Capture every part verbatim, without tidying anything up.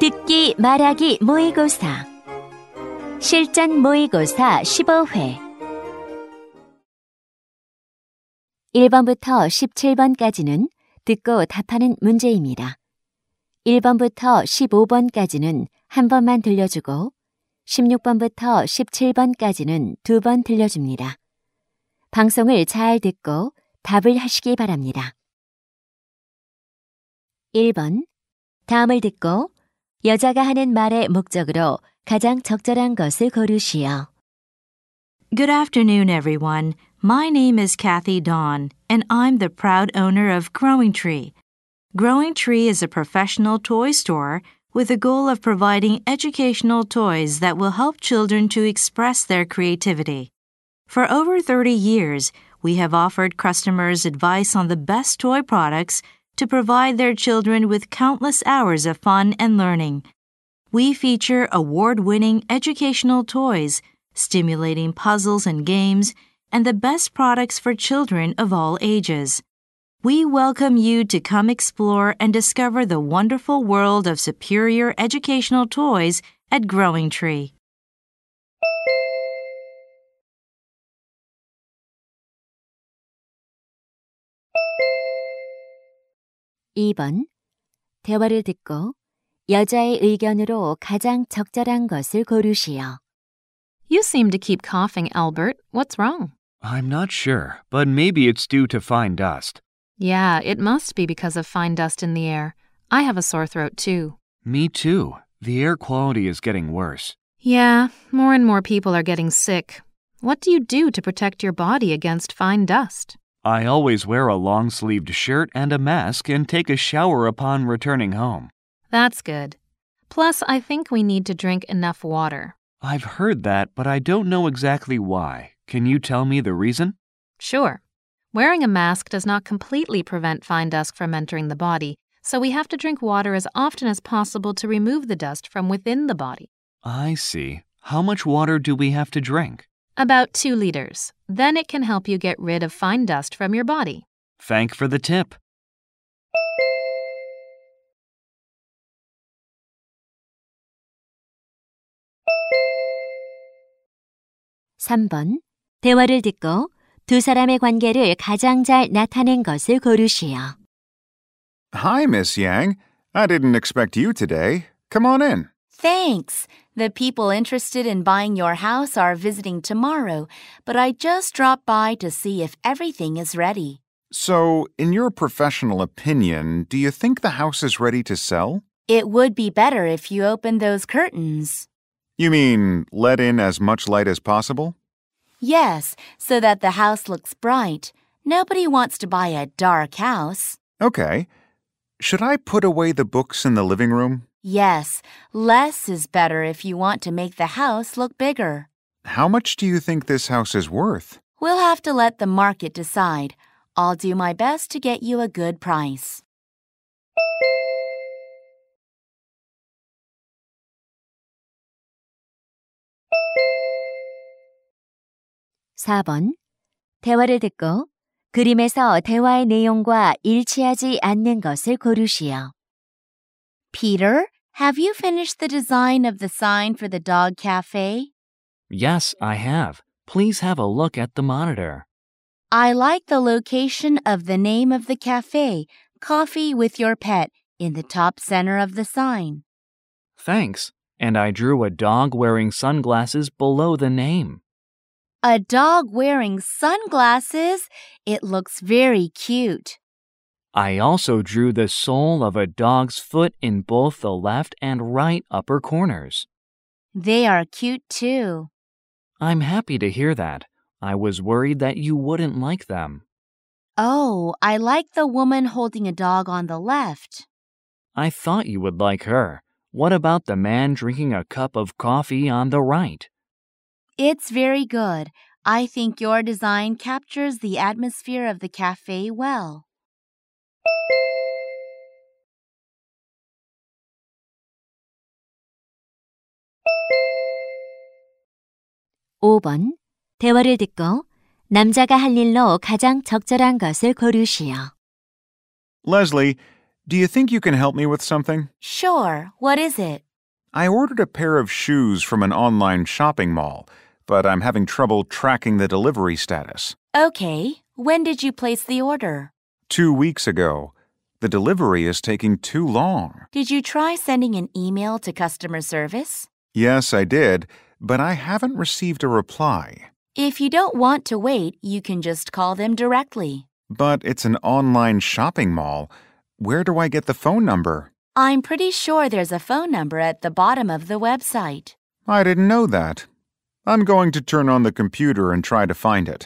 듣기 말하기 모의고사 실전 모의고사 십오 회 일 번부터 십칠 번까지는 듣고 답하는 문제입니다. 일 번부터 십오 번까지는 한 번만 들려주고 십육 번부터 십칠 번까지는 두 번 들려줍니다. 방송을 잘 듣고 답을 하시기 바랍니다. 일 번. 다음을 듣고 여자가 하는 말의 목적으로 가장 적절한 것을 고르시오. Good afternoon, everyone. My name is Kathy Dawn, and I'm the proud owner of Growing Tree. Growing Tree is a professional toy store with the goal of providing educational toys that will help children to express their creativity. For over thirty years, we have offered customers advice on the best toy products to provide their children with countless hours of fun and learning. We feature award-winning educational toys, stimulating puzzles and games, and the best products for children of all ages. We welcome you to come explore and discover the wonderful world of superior educational toys at Growing Tree. 이 번. 대화를 듣고 여자의 의견으로 가장 적절한 것을 고르시오. You seem to keep coughing, Albert. What's wrong? I'm not sure, but maybe it's due to fine dust. Yeah, it must be because of fine dust in the air. I have a sore throat, too. Me too. The air quality is getting worse. Yeah, more and more people are getting sick. What do you do to protect your body against fine dust? I always wear a long-sleeved shirt and a mask and take a shower upon returning home. That's good. Plus, I think we need to drink enough water. I've heard that, but I don't know exactly why. Can you tell me the reason? Sure. Wearing a mask does not completely prevent fine dust from entering the body, so we have to drink water as often as possible to remove the dust from within the body. I see. How much water do we have to drink? About two liters. Then it can help you get rid of fine dust from your body. Thank for the tip. 삼 번. 대화를 듣고 두 사람의 관계를 가장 잘 나타낸 것을 고르시오. Hi, Miss Yang. I didn't expect you today. Come on in. Thanks. The people interested in buying your house are visiting tomorrow, but I just dropped by to see if everything is ready. So, in your professional opinion, do you think the house is ready to sell? It would be better if you opened those curtains. You mean let in as much light as possible? Yes, so that the house looks bright. Nobody wants to buy a dark house. Okay. Should I put away the books in the living room? Yes, less is better if you want to make the house look bigger. How much do you think this house is worth? We'll have to let the market decide. I'll do my best to get you a good price. 사 번. 대화를 듣고 그림에서 대화의 내용과 일치하지 않는 것을 고르시오. Peter, have you finished the design of the sign for the dog cafe? Yes, I have. Please have a look at the monitor. I like the location of the name of the cafe, Coffee with Your Pet, in the top center of the sign. Thanks. And I drew a dog wearing sunglasses below the name. A dog wearing sunglasses? It looks very cute. I also drew the sole of a dog's foot in both the left and right upper corners. They are cute too. I'm happy to hear that. I was worried that you wouldn't like them. Oh, I like the woman holding a dog on the left. I thought you would like her. What about the man drinking a cup of coffee on the right? It's very good. I think your design captures the atmosphere of the cafe well. 오 번. 대화를 듣고 남자가 할 일로 가장 적절한 것을 고르시오. Leslie, Do you think you can help me with something? Sure, what is it? I ordered a pair of shoes from an online shopping mall, but I'm having trouble tracking the delivery status. Okay, when did you place the order? Two weeks ago. The delivery is taking too long. Did you try sending an email to customer service? Yes, I did, but I haven't received a reply. If you don't want to wait, you can just call them directly. But it's an online shopping mall. Where do I get the phone number? I'm pretty sure there's a phone number at the bottom of the website. I didn't know that. I'm going to turn on the computer and try to find it.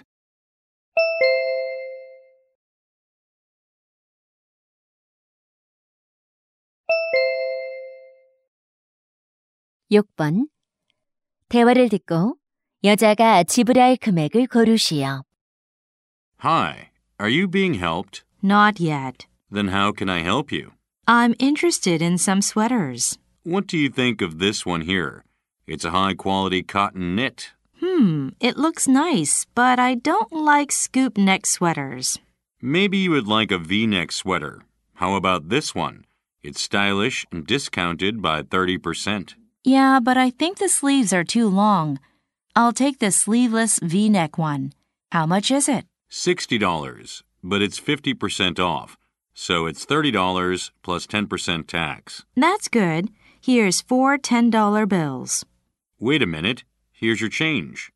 육 번. 대화를 듣고 여자가 지불할 금액을 고르시오. Hi, are you being helped? Not yet. Then how can I help you? I'm interested in some sweaters. What do you think of this one here? It's a high-quality cotton knit. Hmm, it looks nice, but I don't like scoop neck sweaters. Maybe you would like a V-neck sweater. How about this one? It's stylish and discounted by thirty percent. Yeah, but I think the sleeves are too long. I'll take the sleeveless V-neck one. How much is it? sixty dollars, but it's fifty percent off. So it's thirty dollars plus ten percent tax. That's good. Here's four ten dollar bills. Wait a minute. Here's your change.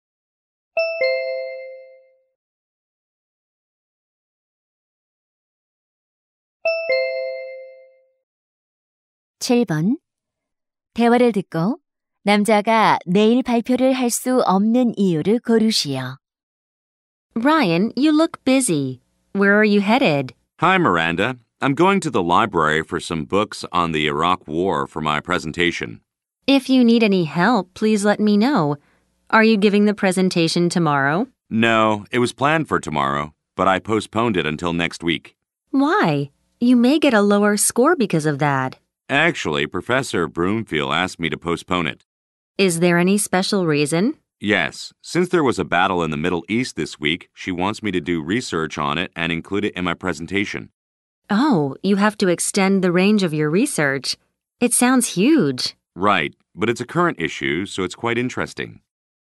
칠 번. 대화를 듣고 남자가 내일 발표를 할 수 없는 이유를 고르시오. Ryan, you look busy. Where are you headed? Hi, Miranda. I'm going to the library for some books on the Iraq War for my presentation. If you need any help, please let me know. Are you giving the presentation tomorrow? No, it was planned for tomorrow, but I postponed it until next week. Why? You may get a lower score because of that. Actually, Professor Broomfield asked me to postpone it. Is there any special reason? Yes, since there was a battle in the Middle East this week, she wants me to do research on it and include it in my presentation. Oh, you have to extend the range of your research. It sounds huge. Right, but it's a current issue, so it's quite interesting.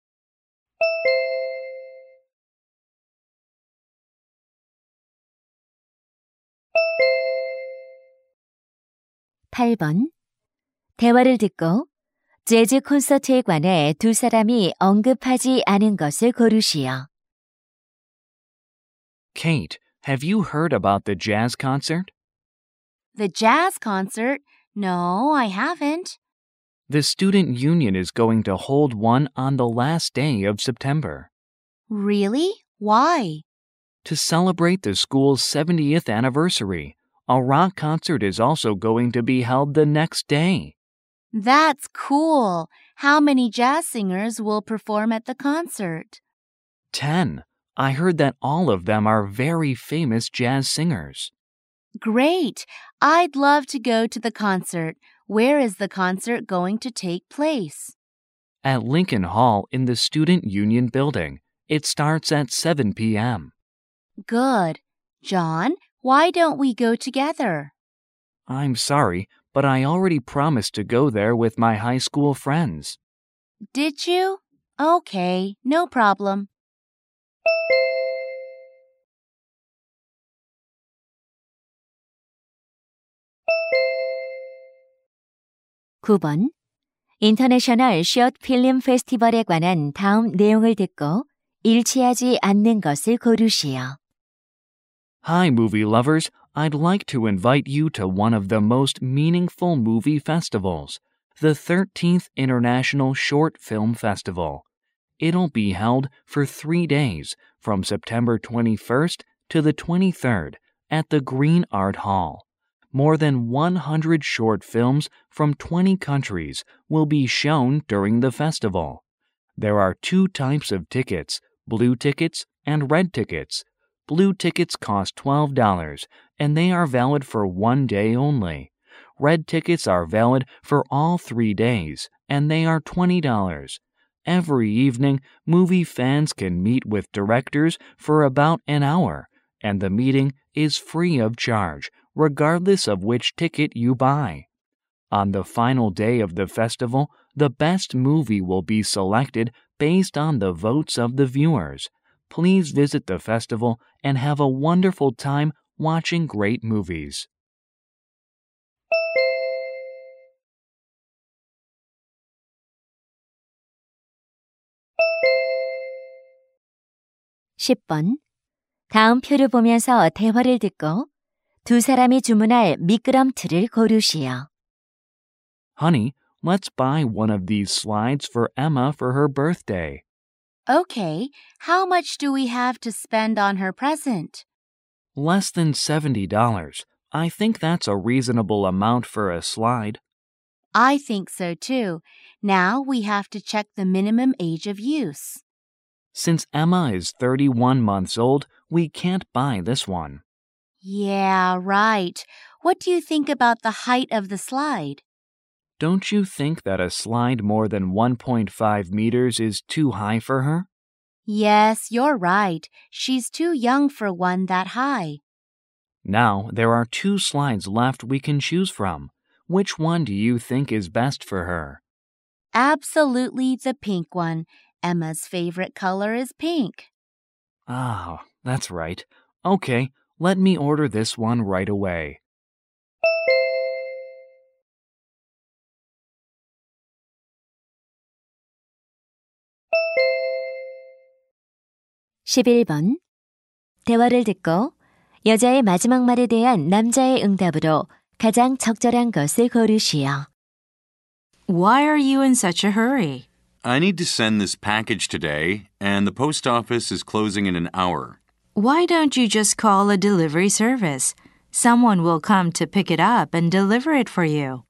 팔 번. 대화를 듣고 재즈 콘서트에 관해 두 사람이 언급하지 않은 것을 고르시오. Kate, have you heard about the jazz concert? The jazz concert? No, I haven't. The student union is going to hold one on the last day of September. Really? Why? To celebrate the school's seventieth anniversary, a rock concert is also going to be held the next day. That's cool. How many jazz singers will perform at the concert? Ten. I heard that all of them are very famous jazz singers. Great. I'd love to go to the concert. Where is the concert going to take place? At Lincoln Hall in the Student Union Building. It starts at seven p.m. Good. John, why don't we go together? I'm sorry, but I already promised to go there with my high school friends. Did you? Okay, no problem. 구 번. 인터내셔널 숏 필름 페스티벌에 관한 다음 내용을 듣고 일치하지 않는 것을 고르시오. Hi, movie lovers. I'd like to invite you to one of the most meaningful movie festivals, the thirteenth International Short Film Festival. It'll be held for three days, from September twenty-first to the twenty-third, at the Green Art Hall. More than one hundred short films from twenty countries will be shown during the festival. There are two types of tickets, blue tickets and red tickets. Blue tickets cost twelve dollars, and they are valid for one day only. Red tickets are valid for all three days, and they are twenty dollars. Every evening, movie fans can meet with directors for about an hour, and the meeting is free of charge, regardless of which ticket you buy. On the final day of the festival, the best movie will be selected based on the votes of the viewers. Please visit the festival and have a wonderful time watching great movies. 십 번. 다음 표를 보면서 대화를 듣고 두 사람이 주문할 미끄럼틀을 고르시오. Honey, let's buy one of these slides for Emma for her birthday. Okay, how much do we have to spend on her present? Less than seventy dollars. I think that's a reasonable amount for a slide. I think so too. Now we have to check the minimum age of use. Since Emma is thirty-one months old, we can't buy this one. Yeah, right. What do you think about the height of the slide? Don't you think that a slide more than one point five meters is too high for her? Yes, you're right. She's too young for one that high. Now, there are two slides left we can choose from. Which one do you think is best for her? Absolutely the pink one. Emma's favorite color is pink. Ah, that's right. Okay, let me order this one right away. 십일 번. 대화를 듣고 여자의 마지막 말에 대한 남자의 응답으로 가장 적절한 것을 고르시오. Why are you in such a hurry? I need to send this package today, and the post office is closing in an hour. Why don't you just call a delivery service? Someone will come to pick it up and deliver it for you.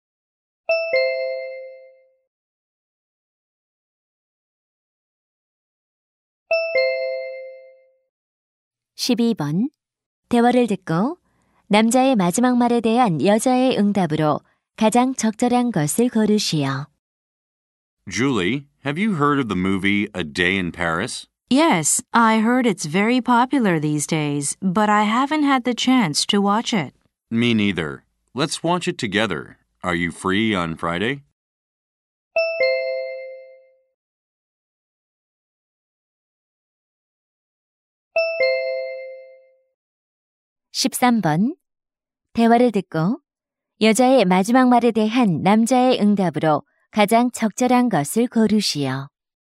십이 번. 대화를 듣고 남자의 마지막 말에 대한 여자의 응답으로 가장 적절한 것을 고르시오. Julie, have you heard of the movie A Day in Paris? Yes, I heard it's very popular these days, but I haven't had the chance to watch it. Me neither. Let's watch it together. Are you free on Friday? 십삼 번. 대화를 듣고 여자의 마지막 말에 대한 남자의 응답으로 가장 적절한 것을 고르시오.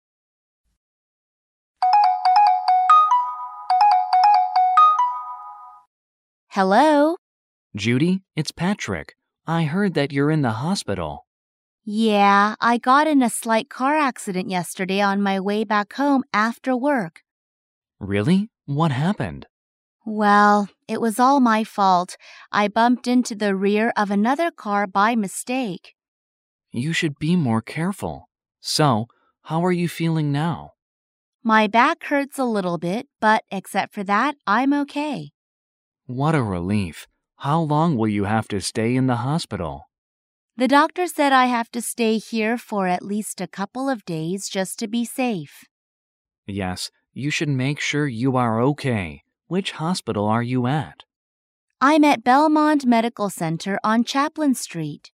Hello? Judy, it's Patrick. I heard that you're in the hospital. Yeah, I got in a slight car accident yesterday on my way back home after work. Really? What happened? Well, it was all my fault. I bumped into the rear of another car by mistake. You should be more careful. So, how are you feeling now? My back hurts a little bit, but except for that, I'm okay. What a relief. How long will you have to stay in the hospital? The doctor said I have to stay here for at least a couple of days just to be safe. Yes, you should make sure you are okay. Which hospital are you at? I'm at Belmont Medical Center on Chaplin Street.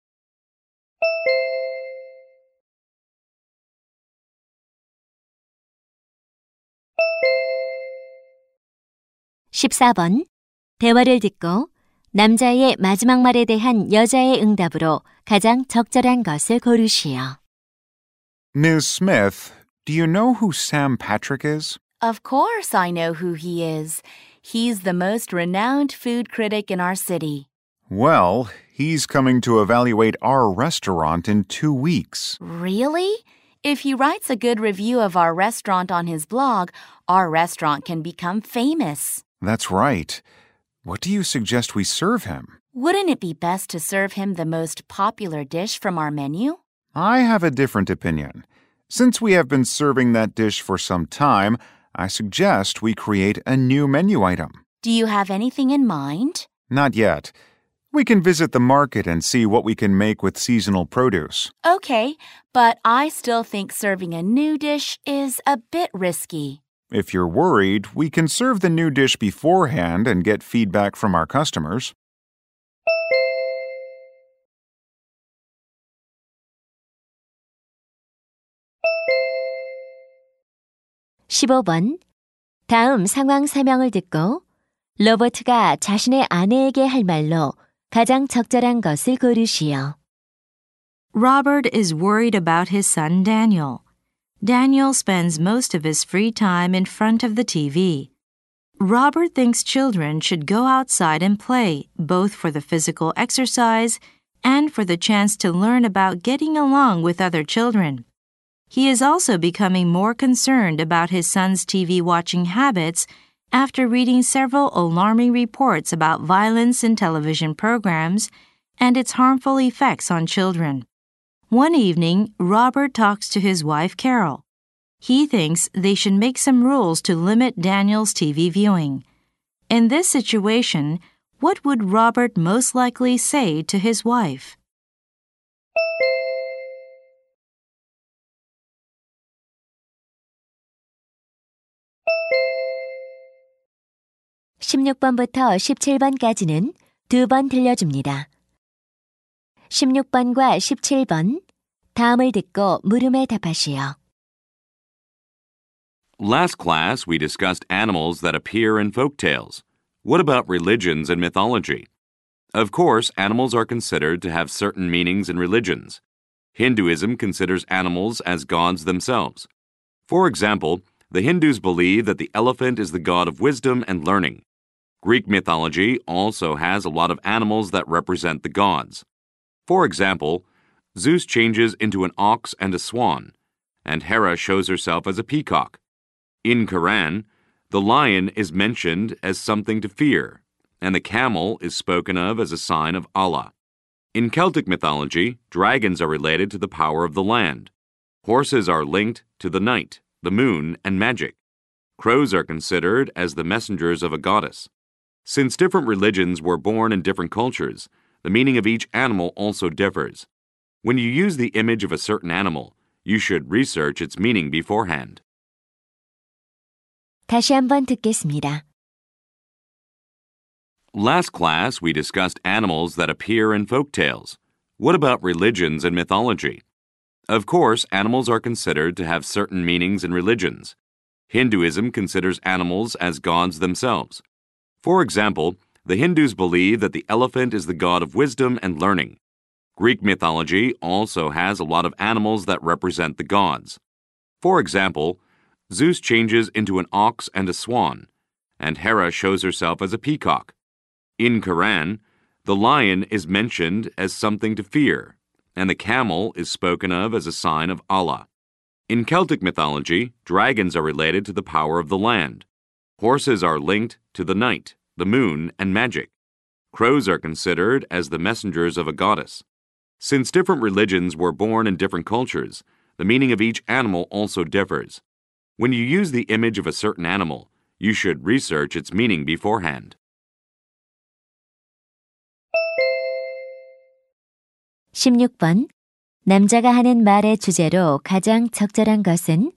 십사 번. 대화를 듣고 남자의 마지막 말에 대한 여자의 응답으로 가장 적절한 것을 고르시오. Miz Smith, do you know who Sam Patrick is? Of course I know who he is. He's the most renowned food critic in our city. Well, he's coming to evaluate our restaurant in two weeks. Really? If he writes a good review of our restaurant on his blog, our restaurant can become famous. That's right. What do you suggest we serve him? Wouldn't it be best to serve him the most popular dish from our menu? I have a different opinion. Since we have been serving that dish for some time, I suggest we create a new menu item. Do you have anything in mind? Not yet. We can visit the market and see what we can make with seasonal produce. Okay, but I still think serving a new dish is a bit risky. If you're worried, we can serve the new dish beforehand and get feedback from our customers. 십오 번. 다음 상황 설명을 듣고 로버트가 자신의 아내에게 할 말로 가장 적절한 것을 고르시오. Robert is worried about his son Daniel. Daniel spends most of his free time in front of the T V. Robert thinks children should go outside and play, both for the physical exercise and for the chance to learn about getting along with other children. He is also becoming more concerned about his son's T V watching habits after reading several alarming reports about violence in television programs and its harmful effects on children. One evening, Robert talks to his wife, Carol. He thinks they should make some rules to limit Daniel's T V viewing. In this situation, what would Robert most likely say to his wife? 십육 번부터 십칠 번까지는 두 번 들려줍니다. 십육 번과 십칠 번, 다음을 듣고 물음에 답하시오. Last class, we discussed animals that appear in folk tales. What about religions and mythology? Of course, animals are considered to have certain meanings in religions. Hinduism considers animals as gods themselves. For example, the Hindus believe that the elephant is the god of wisdom and learning. Greek mythology also has a lot of animals that represent the gods. For example, Zeus changes into an ox and a swan, and Hera shows herself as a peacock. In Quran, the lion is mentioned as something to fear, and the camel is spoken of as a sign of Allah. In Celtic mythology, dragons are related to the power of the land. Horses are linked to the night, the moon, and magic. Crows are considered as the messengers of a goddess. Since different religions were born in different cultures, the meaning of each animal also differs. When you use the image of a certain animal, you should research its meaning beforehand. 다시 한번 듣겠습니다. Last class, we discussed animals that appear in folk tales. What about religions and mythology? Of course, animals are considered to have certain meanings in religions. Hinduism considers animals as gods themselves. For example, the Hindus believe that the elephant is the god of wisdom and learning. Greek mythology also has a lot of animals that represent the gods. For example, Zeus changes into an ox and a swan, and Hera shows herself as a peacock. In Quran, the lion is mentioned as something to fear, and the camel is spoken of as a sign of Allah. In Celtic mythology, dragons are related to the power of the land. Horses are linked to the night, the moon, and magic. Crows are considered as the messengers of a goddess. Since different religions were born in different cultures, the meaning of each animal also differs. When you use the image of a certain animal, you should research its meaning beforehand. 십육 번. 남자가 하는 말의 주제로 가장 적절한 것은?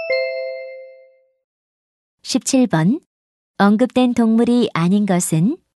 십칠 번. 언급된 동물이 아닌 것은?